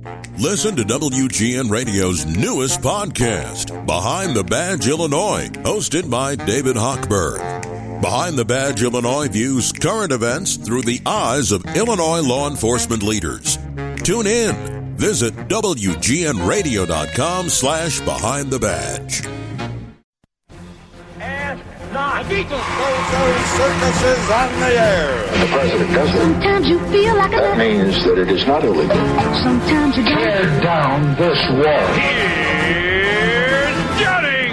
Listen to WGN Radio's newest podcast, Behind the Badge Illinois, hosted by David Hochberg. Behind the Badge Illinois views current events through the eyes of Illinois law enforcement leaders. Tune in. Visit WGNRadio.com/Behind the Badge. Not circuses on the air. The president does it. Sometimes you feel like that means that it is not illegal. Sometimes you don't. Tear down this wall. Here's Johnny.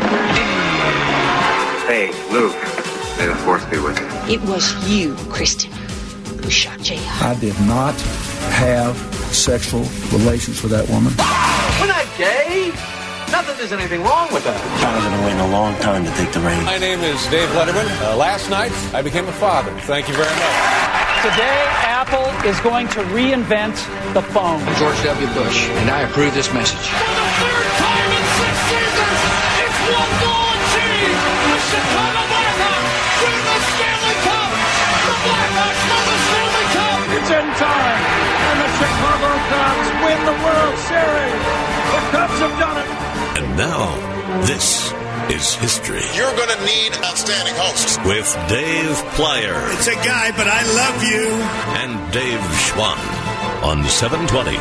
Hey, Luke. May the force be with you. It was you, Kristen, who shot J.I. I did not have sexual relations with that woman. We're not gay. Nothing, there's anything wrong with that. I've been waiting a long time to take the reins. My name is Dave Letterman. Last night, I became a father. Thank you very much. Today, Apple is going to reinvent the phone. George W. Bush, and I approve this message. For the third time in 6 seasons, it's one goal achieved. The Chicago Blackhawks win the Stanley Cup. The Blackhawks win the Stanley Cup. It's in time, and the Chicago Cubs win the World Series. The Cubs have done it. And now, this is history. You're going to need outstanding hosts. With Dave Plyer. It's a guy, but I love you. And Dave Schwann on 720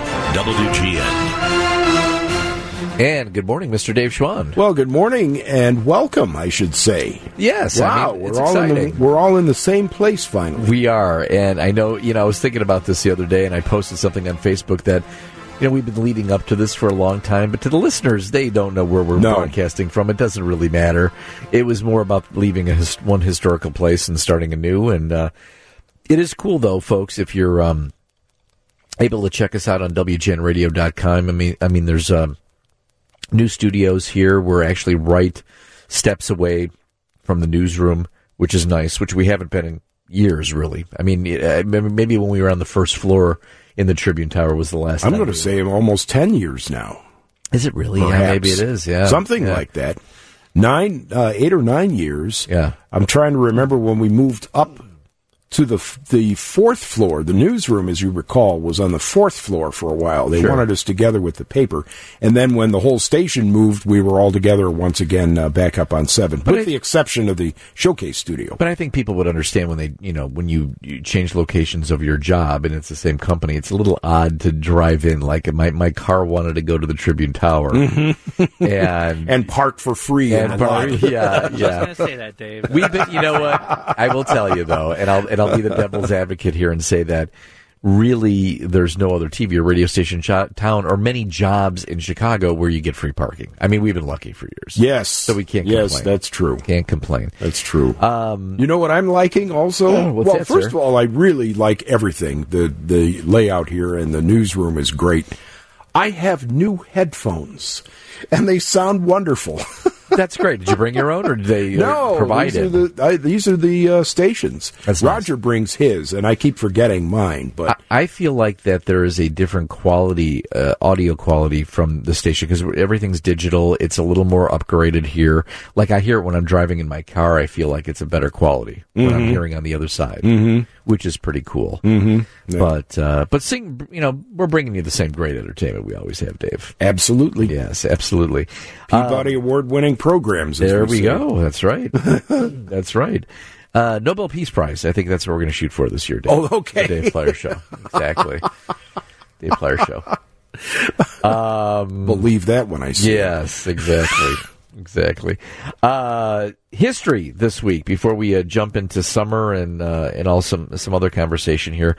WGN. And good morning, Mr. Dave Schwann. Well, good morning and welcome, I should say. Yes. Wow, I mean, it's exciting. We're all in the same place finally. We are. And I know, I was thinking about this the other day, and I posted something on Facebook that, we've been leading up to this for a long time, but to the listeners, they don't know where we're broadcasting from. It doesn't really matter. It was more about leaving one historical place and starting a new. And it is cool, though, folks, if you're able to check us out on WGNRadio.com. I mean, there's new studios here. We're actually right steps away from the newsroom, which is nice, which we haven't been in years, really. I mean, maybe when we were on the first floor in the Tribune Tower was the last time. I'm going to say almost 10 years now. Is it really? Perhaps. Yeah, maybe it is, yeah. Something like that. 8 or 9 years. Yeah. I'm trying to remember when we moved up to the fourth floor. The newsroom, as you recall, was on the fourth floor for a while. They wanted us together with the paper. And then when the whole station moved, we were all together once again back up on 7, with the exception of the showcase studio. But I think people would understand when they, when you change locations of your job and it's the same company, it's a little odd to drive in. Like my car wanted to go to the Tribune Tower and park for free. Yeah. I was going to say that, Dave. We've been, you know what? I will tell you though, and I'll be the devil's advocate here and say that really there's no other TV or radio station town or many jobs in Chicago where you get free parking. I mean, we've been lucky for years. Yes. So we can't complain. Yes, that's true. Can't complain. That's true. You know what I'm liking also? First of all, I really like everything. The layout here and the newsroom is great. I have new headphones, and they sound wonderful. That's great. Did you bring your own, or did they provide it? These are the stations. That's Roger nice. Brings his, and I keep forgetting mine. But I feel like that there is a different quality, audio quality from the station because everything's digital. It's a little more upgraded here. Like I hear it when I'm driving in my car. I feel like it's a better quality when I'm hearing on the other side, which is pretty cool. Yeah. But we're bringing you the same great entertainment we always have, Dave. Absolutely. Yes, absolutely. Peabody Award-winning programs. There we go. That's right. That's right. Nobel Peace Prize. I think that's what we're going to shoot for this year, Dave. Oh, okay. The Dave Plyer Show. Exactly. Dave Plyer Show. Believe that when I see it. Yes, exactly. Exactly. History this week before we jump into summer and all some other conversation here.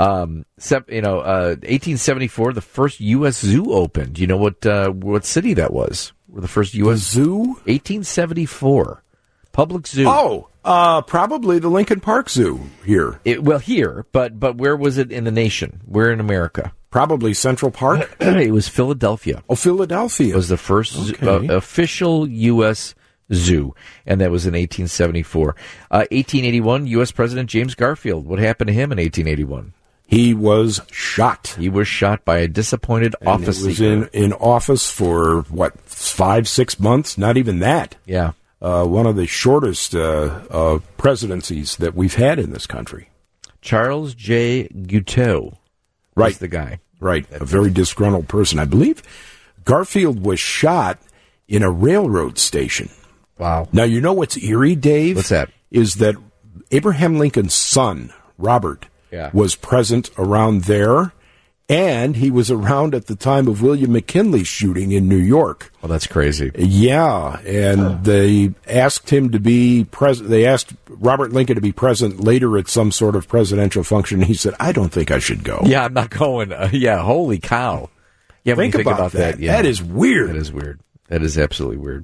1874, the first U.S. zoo opened. Do you know what city that was? The first U.S. zoo? 1874. Public zoo. Oh, probably the Lincoln Park Zoo here. Here, but where was it in the nation? Where in America? Probably Central Park. It was Philadelphia. Oh, Philadelphia. It was the first official U.S. zoo, and that was in 1874. 1881, U.S. President James Garfield. What happened to him in 1881? He was shot. He was shot by a disappointed office seeker. He was in office for, 5-6 months? Not even that. Yeah. One of the shortest presidencies that we've had in this country. Charles J. Guiteau. Right. The guy. Right, a very disgruntled person. I believe Garfield was shot in a railroad station. Wow. Now, you know what's eerie, Dave? What's that? Is that Abraham Lincoln's son, Robert, was present around there, and he was around at the time of William McKinley's shooting in New York. Well, that's crazy. Yeah, and they asked him to be present. They asked Robert Lincoln to be present later at some sort of presidential function. He said, I don't think I should go. Yeah, I'm not going. Holy cow. Yeah, think about that. Yeah. That is weird. That is weird. That is absolutely weird.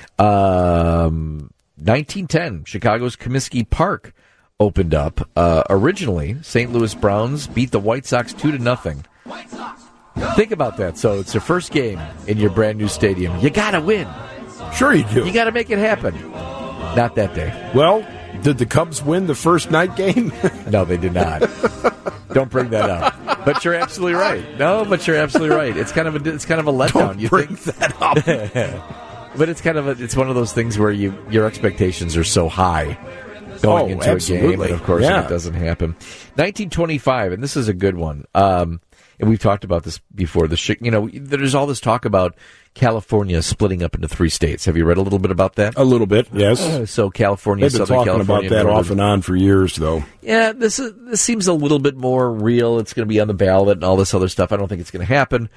1910, Chicago's Comiskey Park opened up. Originally, St. Louis Browns beat the White Sox 2-0. Think about that. So it's your first game in your brand new stadium. You got to win. Sure you do. You got to make it happen. Not that day. Well, did the Cubs win the first night game? No, they did not. Don't bring that up. But you're absolutely right. No, but you're absolutely right. It's kind of a letdown. Don't bring that up. But it's it's one of those things where your expectations are so high going into absolutely. A game, and of course it doesn't happen. 1925, and this is a good one. And we've talked about this before. There's all this talk about California splitting up into 3 states. Have you read a little bit about that? A little bit, yes. So California, They've been Southern talking California, about that Northern. off and on for years, though. Yeah, this seems a little bit more real. It's going to be on the ballot and all this other stuff. I don't think it's going to happen.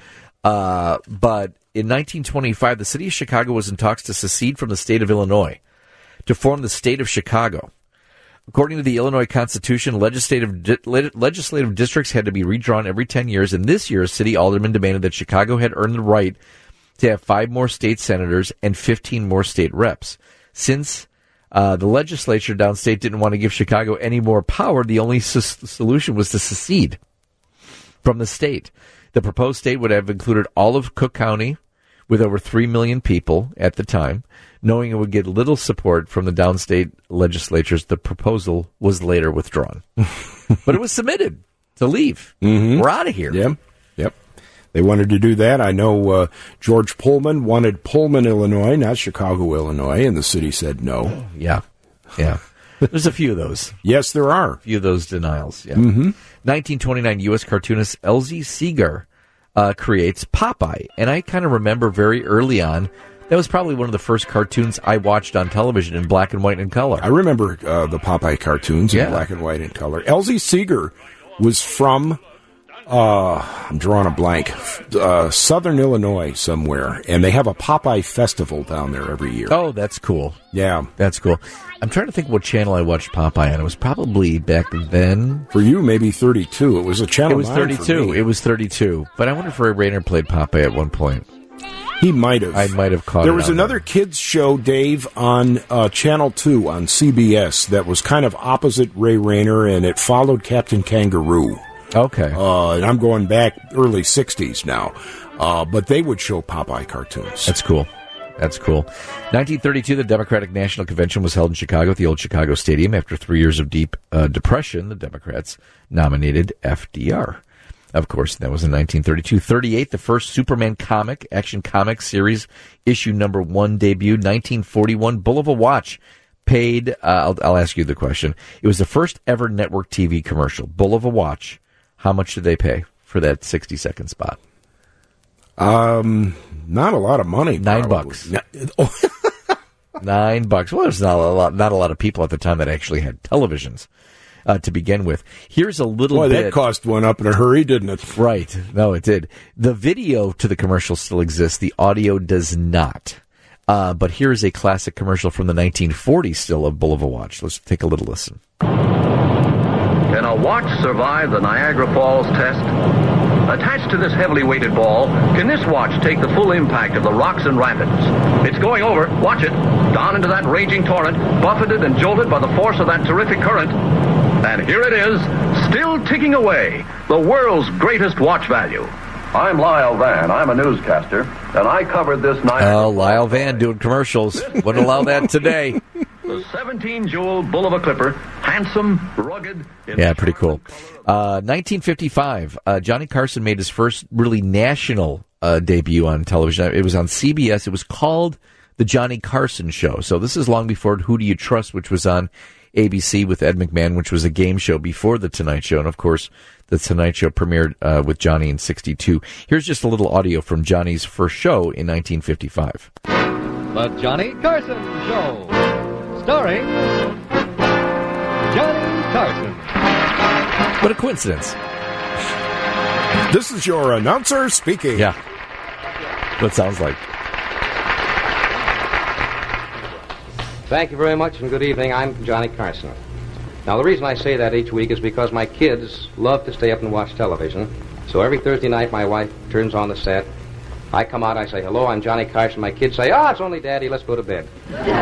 But in 1925, the city of Chicago was in talks to secede from the state of Illinois to form the state of Chicago. According to the Illinois Constitution, legislative districts had to be redrawn every 10 years, and this year, city aldermen demanded that Chicago had earned the right to have 5 more state senators and 15 more state reps. Since the legislature downstate didn't want to give Chicago any more power, the only solution was to secede from the state. The proposed state would have included all of Cook County, with over 3 million people at the time. Knowing it would get little support from the downstate legislatures, the proposal was later withdrawn. But it was submitted to leave. Mm-hmm. We're out of here. Yep. They wanted to do that. I know George Pullman wanted Pullman, Illinois, not Chicago, Illinois, and the city said no. Yeah. There's a few of those. Yes, there are. A few of those denials. Yeah. Mm-hmm. 1929, U.S. cartoonist Elzie Seeger creates Popeye. And I kind of remember very early on, that was probably one of the first cartoons I watched on television in black and white and color. I remember the Popeye cartoons in black and white and color. Elzie Seeger was from, I'm drawing a blank, southern Illinois somewhere, and they have a Popeye festival down there every year. Oh, that's cool. Yeah. That's cool. I'm trying to think what channel I watched Popeye on. It was probably back then. For you, maybe 32. It was a channel. It was 32. It was 32. But I wonder if Ray Rayner played Popeye at one point. He might have. I might have caught it. There was another kids show, Dave, on Channel 2 on CBS that was kind of opposite Ray Rayner, and it followed Captain Kangaroo. Okay. And I'm going back early 60s now. But they would show Popeye cartoons. That's cool. 1932, the Democratic National Convention was held in Chicago at the old Chicago Stadium. After 3 years of deep depression, the Democrats nominated FDR. Of course, that was in 1932. 38, the first Superman action comic series, issue number 1 debut. 1941, Bulova Watch paid, I'll ask you the question. It was the first ever network TV commercial. Bulova Watch, how much did they pay for that 60-second spot? Not a lot of money. $9. $9. Well, there's not a lot of people at the time that actually had televisions. To begin with. Here's a little bit. That cost one up in a hurry, didn't it? Right. No, it did. The video to the commercial still exists. The audio does not. But here's a classic commercial from the 1940s still of Bulova Watch. Let's take a little listen. Can a watch survive the Niagara Falls test? Attached to this heavily weighted ball, can this watch take the full impact of the rocks and rapids? It's going over, watch it, down into that raging torrent, buffeted and jolted by the force of that terrific current. And here it is, still ticking away, the world's greatest watch value. I'm Lyle Van. I'm a newscaster, and I covered this Niagara. Oh, Lyle Van doing commercials. Wouldn't allow that today. The 17-jewel Bulova Clipper, handsome, rugged. Yeah, pretty cool. 1955, Johnny Carson made his first really national debut on television. It was on CBS. It was called The Johnny Carson Show. So this is long before Who Do You Trust, which was on ABC with Ed McMahon, which was a game show before The Tonight Show. And, of course, The Tonight Show premiered with Johnny in 1962. Here's just a little audio from Johnny's first show in 1955. The Johnny Carson Show, starring Johnny Carson. What a coincidence. This is your announcer speaking. Yeah. What it sounds like. Thank you very much and good evening. I'm Johnny Carson. Now, the reason I say that each week is because my kids love to stay up and watch television. So every Thursday night, my wife turns on the set. I come out, I say, hello, I'm Johnny Carson. My kids say, it's only Daddy, let's go to bed.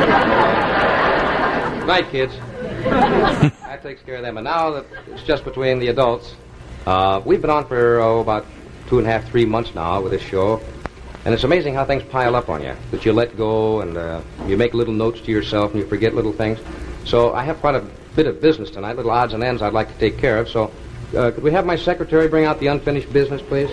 Night, kids. That takes care of them. And now that it's just between the adults, we've been on for, about 2.5, 3 months now with this show. And it's amazing how things pile up on you, that you let go and you make little notes to yourself and you forget little things. So I have quite a bit of business tonight, little odds and ends I'd like to take care of. So could we have my secretary bring out the unfinished business, please?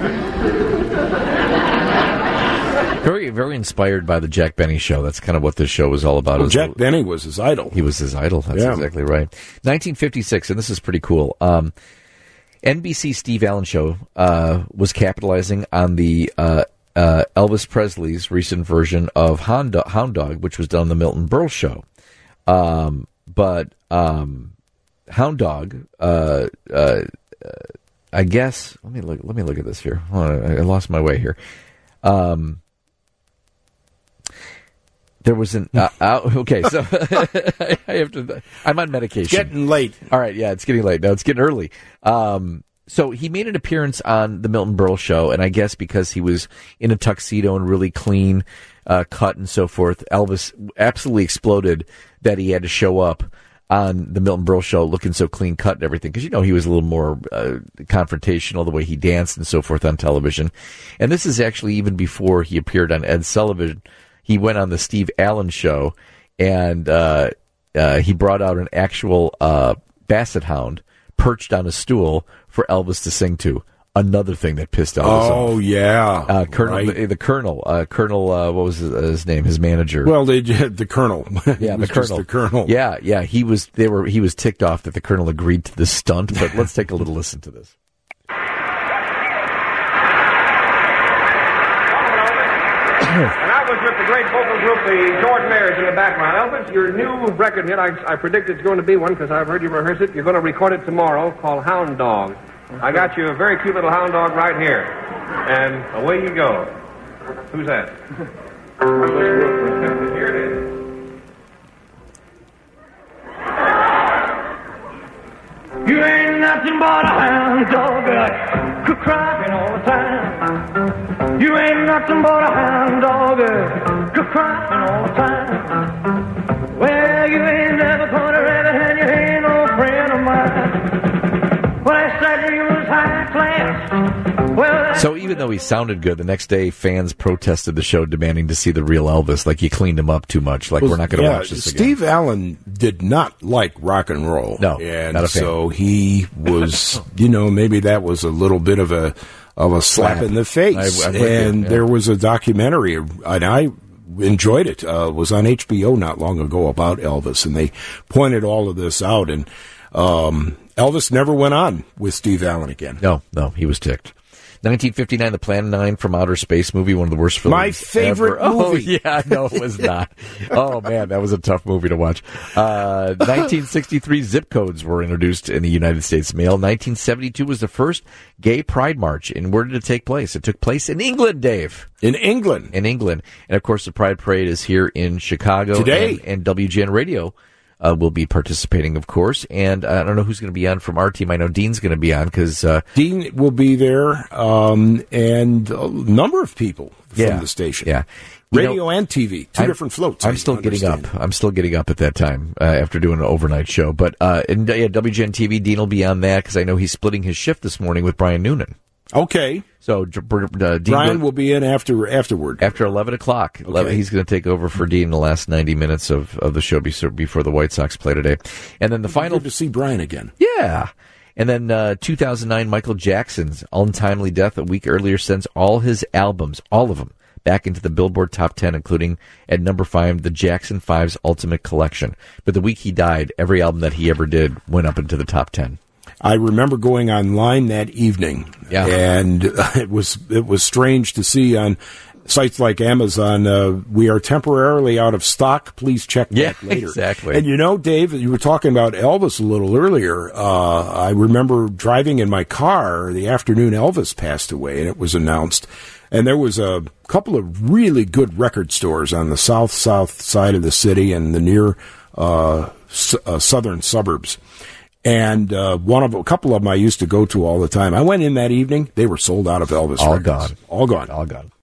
Very, very inspired by the Jack Benny Show. That's kind of what this show was all about. Well, Jack Benny was his idol. He was his idol. That's exactly right. 1956, and this is pretty cool. NBC Steve Allen Show was capitalizing on the Elvis Presley's recent version of Hound Dog, which was done on the Milton Berle Show. But Hound Dog, I guess. Let me look at this here. Hold on, I lost my way here. There was an okay, so I have to. I'm on medication. It's getting late. All right, yeah, it's getting late. No, it's getting early. So he made an appearance on the Milton Berle Show, and I guess because he was in a tuxedo and really clean cut and so forth, Elvis absolutely exploded that he had to show up on the Milton Berle Show looking so clean cut and everything, because, he was a little more confrontational the way he danced and so forth on television. And this is actually even before he appeared on Ed Sullivan. He went on the Steve Allen Show, and he brought out an actual basset hound perched on a stool for Elvis to sing to. Another thing that pissed Elvis off. Oh, yeah. Colonel, right. The Colonel, what was his name? His manager. Well, the Colonel. Yeah, the Colonel. The Colonel. Yeah. He was ticked off that the Colonel agreed to this stunt, but let's take a little listen to this. And I was with the great vocal group, the George Mayors, in the background. Elvis, your new record hit, I predict it's going to be one because I've heard you rehearse it. You're going to record it tomorrow, called Hound Dog. I got you a very cute little hound dog right here. And away you go. Who's that? Here it is. You ain't nothing but a hound dog, crying all the time. You ain't nothing but a hound dog, crying all the time. Well, you ain't never caught a rabbit and you ain't no friend of mine. Well, I said you was high class. Well, so even though he sounded good, the next day fans protested the show, demanding to see the real Elvis. Like, you cleaned him up too much. Like, we're not going to watch this again. Steve Allen did not like rock and roll. No, and not a fan. So he was, maybe that was a little bit of a slap in the face. There was a documentary, and I enjoyed it. It was on HBO not long ago about Elvis, and they pointed all of this out. And Elvis never went on with Steve Allen again. No, he was ticked. 1959, the Plan 9 from Outer Space movie, one of the worst films My favorite ever. movie. Oh, yeah, no, it was not. Oh, man, that was a tough movie to watch. 1963, zip codes were introduced in the United States mail. 1972 was the first gay pride march. And where did it take place? It took place in England, Dave. In England? In England. And, of course, the Pride Parade is here in Chicago. Today. And WGN Radio will be participating, of course. And I don't know who's going to be on from our team. I know Dean's going to be on because Dean will be there, and a number of people from the station. Yeah, radio and TV, two different floats. I'm still getting up. I'm still getting up at that time after doing an overnight show. But WGN TV, Dean will be on that because I know he's splitting his shift this morning with Brian Noonan. Okay. So Dean Brian will be in afterward. After 11 o'clock. Okay. He's going to take over for Dean in the last 90 minutes of the show before the White Sox play today. And then the final... Good to see Brian again. Yeah. And then 2009, Michael Jackson's untimely death a week earlier sends all his albums, all of them, back into the Billboard Top 10, including at number 5, the Jackson 5's Ultimate Collection. But the week he died, every album that he ever did went up into the top 10. I remember going online that evening, and it was strange to see on sites like Amazon, we are temporarily out of stock. Please check back later. Exactly. And you know, Dave, you were talking about Elvis a little earlier. I remember driving in my car the afternoon Elvis passed away, and it was announced. And there was a couple of really good record stores on the south side of the city and the near southern suburbs. And a couple of them I used to go to all the time. I went in that evening; they were sold out of Elvis records. All gone. All gone. All gone.